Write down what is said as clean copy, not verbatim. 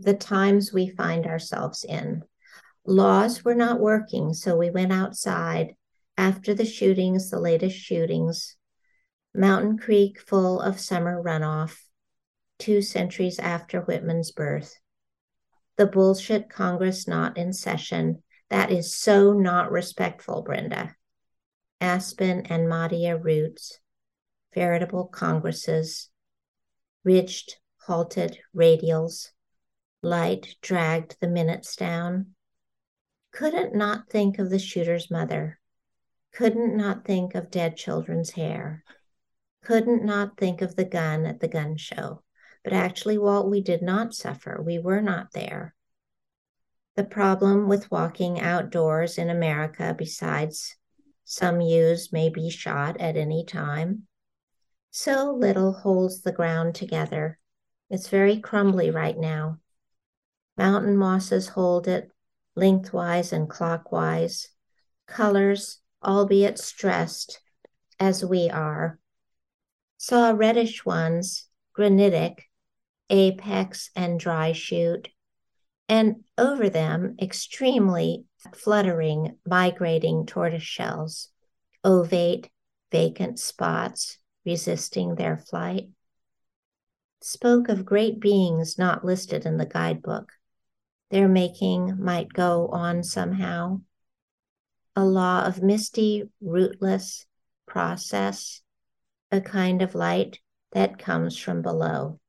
the times we find ourselves in. Laws were not working, so we went outside after the shootings, the latest shootings. Mountain Creek full of summer runoff, 2 centuries after Whitman's birth. The bullshit Congress not in session. That is so not respectful, Brenda. Aspen and Madia roots, veritable congresses, ridged, halted radials, light dragged the minutes down. Couldn't not think of the shooter's mother. Couldn't not think of dead children's hair. Couldn't not think of the gun at the gun show. But actually, Walt, we did not suffer. We were not there. The problem with walking outdoors in America, besides some youths may be shot at any time, so little holds the ground together. It's very crumbly right now. Mountain mosses hold it lengthwise and clockwise, colors, albeit stressed, as we are. Saw reddish ones, granitic, apex and dry shoot, and over them extremely fluttering, migrating tortoise shells, ovate, vacant spots resisting their flight. Spoke of great beings not listed in the guidebook. Their making might go on somehow. A law of misty, rootless process, a kind of light that comes from below.